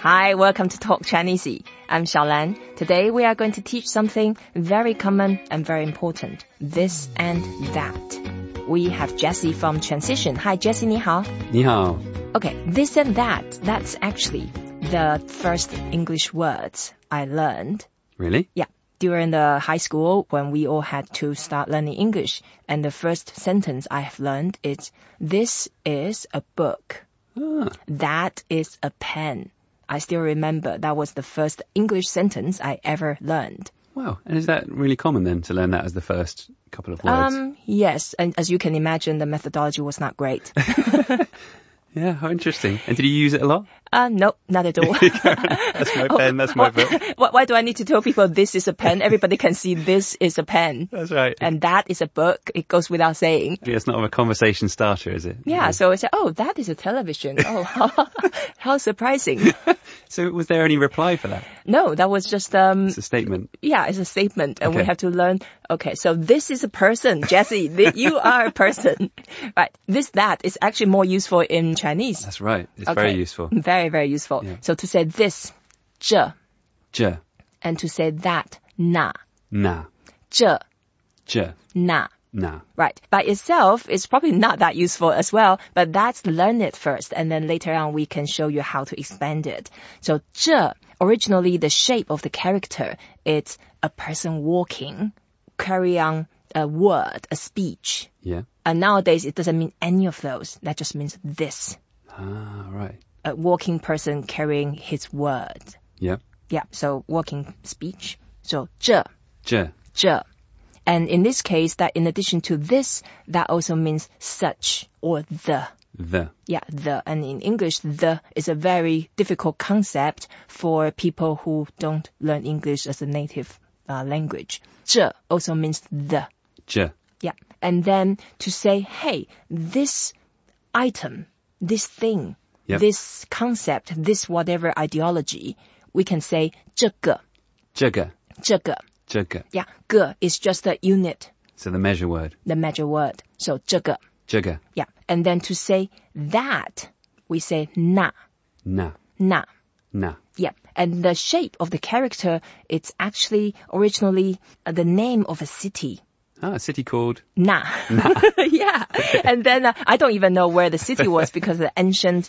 Hi, welcome to Talk Chinese. I'm Xiaolan. Today we are going to teach something very common and very important. This and that. We have Jessie from Transition. Hi, Jessie, 你好. 你好. Okay, this and that, that's actually the first English words I learned. Really? Yeah. During the high school, when we all had to start learning English, and the first sentence I have learned is, this is a book. That is a pen. I still remember that was the first English sentence I ever learned. Wow. And is that really common then to learn that as the first couple of words? Yes. And as you can imagine, the methodology was not great. Yeah, how interesting. And did you use it a lot? No, not at all. That's my pen, that's my book. Why do I need to tell people this is a pen? Everybody can see this is a pen. That's right. And that is a book. It goes without saying. It's not a conversation starter, is it? Yeah, so I said, oh, that is a television. Oh, how surprising. So was there any reply for that? No, that was just... It's a statement. Yeah, it's a statement. And Okay. we have to learn, okay, so this is a person, Jessie. You are a person. Right. That is actually more useful in Chinese. That's right. It's Okay. very useful. Very, very useful. Yeah. So to say this, 这, 这, and to say that, 那, 那, 这, 这, 那. 那. Right. By itself, it's probably not that useful as well, but let's learn it first, and then later on we can show you how to expand it. So 这, originally the shape of the character, it's a person walking, carry on a word, a speech. Yeah. And nowadays it doesn't mean any of those. That just means this. Ah, right. A walking person carrying his word. Yeah. Yeah, so walking speech. So 这, 这, 这. And in this case, that in addition to this, that also means such or the. the. Yeah, the. And in English, the is a very difficult concept for people who don't learn English as a native language. 这 also means the. 这. Yeah. And then to say, hey, this item, this thing, Yep. this concept, this whatever ideology, we can say 这个, 这个. 这个. 这个. Yeah, 个 is just a unit, So the measure word. the measure word. So 这个. 这个. Yeah. And then to say that, we say 那, 那. 那. 那. Yeah. And the shape of the character, it's actually originally the name of a city. Ah, a city called? Na. Yeah. And then I don't even know where the city was because the ancient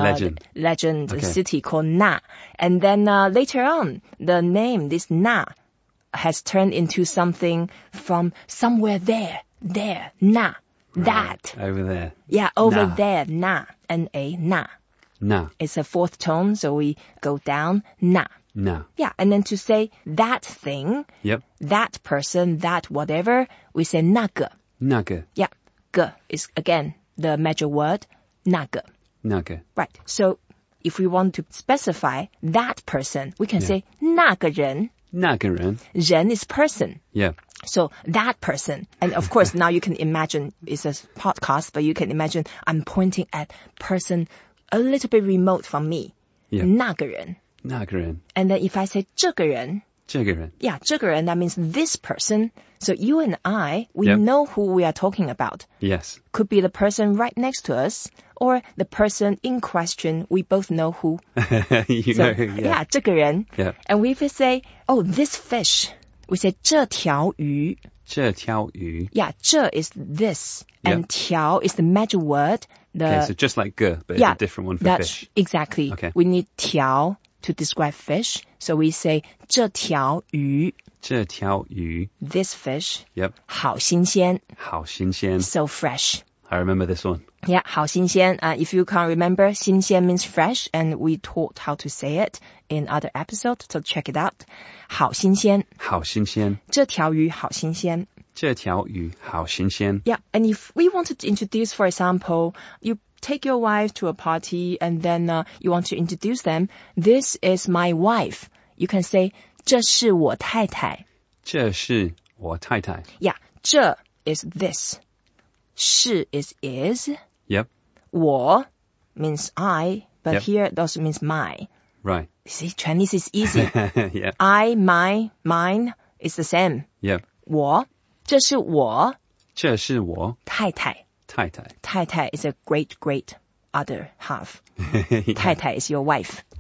legend Okay. city called Na. And then later on, the name, this Na, has turned into something from somewhere there, Na, that. Over there. Yeah, over Na. there, Na, N-A, Na. Na. It's a fourth tone, so we go down, Na. Na. Yeah, and then to say that thing, Yep. that person, that whatever, we say 那个. 那个. Yeah, 个 is again the major word, 那个. 那个. Right. So if we want to specify that person, we can say 那个人. 那个人. 人 is person. Yeah. So that person. And of course, now you can imagine it's a podcast, but you can imagine I'm pointing at person a little bit remote from me. Yeah. 那个人. 那个人. And then if I say 这个人, 这个人. yeah, 这个人, that means this person. So you and I, we Yep. know who we are talking about. Yes. Could be the person right next to us, or the person in question, we both know who. You So, know, yeah. yeah, 这个人. Yeah. And we say, oh, this fish, we say 这条鱼. 这条鱼. Yeah, 这 is this, and Yep. 条 is the major word. Okay, so just like ge, but yeah, it's a different one for that's fish. exactly. Okay. We need 条 to describe fish. So we say 这条鱼, 这条鱼. this fish, Yep. 好新鲜, 好新鲜. so fresh. I remember this one. Yeah, 好新鲜. If you can't remember, 新鲜 means fresh, and we taught how to say it in other episodes, so check it out. 好新鲜. 好新鲜. 这条鱼好新鲜. 这条鱼好新鲜. Yeah, and if we wanted to introduce, for example, you take your wife to a party and then you want to introduce them. This is my wife. You can say, 这是我太太. 这是我太太. Yeah, 这 is this. 是 is. Yep. 我 means I, but Yep. here it also means my. Right. See, Chinese is easy. Yeah. I, my, mine is the same. Yep. 我,这是我这是我太太. 太太. 太太 is a great other half. 太太 is your wife.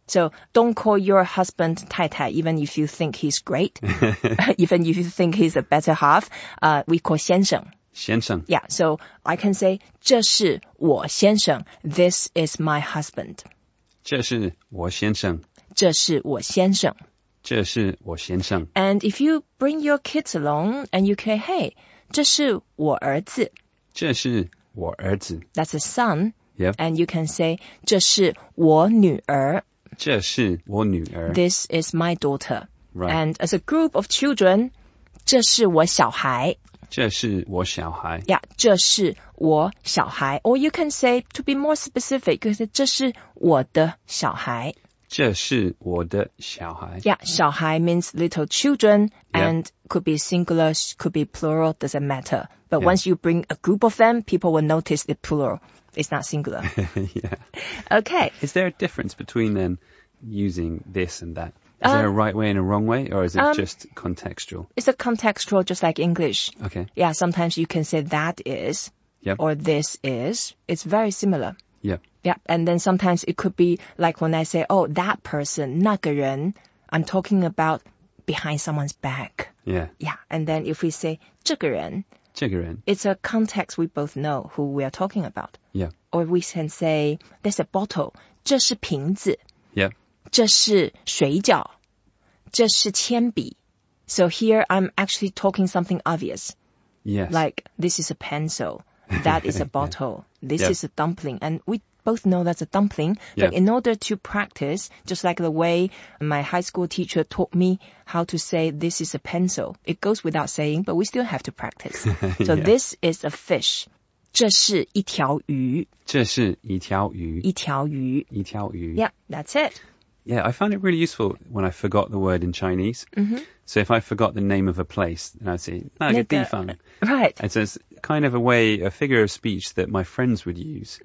So don't call your husband 太太 even if you think he's great, even if you think he's a better half. We call 先生. 先生. Yeah, so I can say 这是我先生. This is my husband. 这是我先生. 这是我先生. 这是我先生. And if you bring your kids along and you say, hey, 这是我儿子. 这是我儿子. That's a son. Yep. And you can say 这是我女儿. 这是我女儿. This is my daughter. Right. And as a group of children, 这是我小孩. 这是我小孩. Yeah, 这是我小孩. Or you can say, to be more specific, 这是我的小孩. 这是我的小孩. Yeah, 小孩 means little children, Yeah. and could be singular, could be plural, doesn't matter. But Yeah. once you bring a group of them, people will notice the plural. It's not singular. Yeah. Okay. Is there a difference between then using this and that? Is there a right way and a wrong way, or is it just contextual? It's a contextual, just like English. Okay. Yeah, sometimes you can say that is, Yep. or this is. It's very similar. Yep. Yeah, and then sometimes it could be like when I say, oh, that person, 那个人, I'm talking about behind someone's back. Yeah. Yeah, and then if we say 这个人, 这个人. it's a context we both know who we are talking about. Yeah. Or we can say, there's a bottle, 这是瓶子, Yep. 这是水饺, 这是铅笔. So here I'm actually talking something obvious. Yes. Like, this is a pencil, that is a bottle, this Yeah. is a dumpling. And we both know that's a dumpling. But Yeah. in order to practice, just like the way my high school teacher taught me how to say this is a pencil, it goes without saying, but we still have to practice. So Yeah. this is a fish. 这是一条鱼. 这是一条鱼. 一条鱼. 一条鱼. Yeah, that's it. Yeah, I found it really useful when I forgot the word in Chinese. Mm-hmm. So if I forgot the name of a place, then I'd say, 那个地方. Right. And so it's kind of a figure of speech that my friends would use,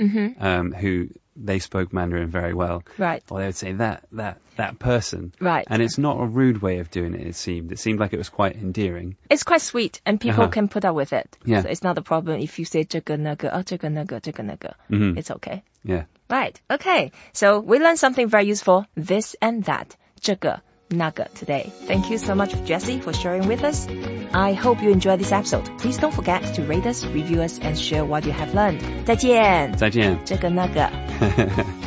who they spoke Mandarin very well. Right. Or they would say that person. Right. And it's not a rude way of doing it, it seemed. It seemed like it was quite endearing. It's quite sweet, and people can put up with it. Yeah. So it's not a problem if you say 这个那个, 这个那个, 这个那个. It's okay. Yeah. Right. Okay. So we learned something very useful. This and that. 这个那个 today. Thank you so much, Jessie, for sharing with us. I hope you enjoyed this episode. Please don't forget to rate us, review us, and share what you have learned. 再见。 再见。 这个那个。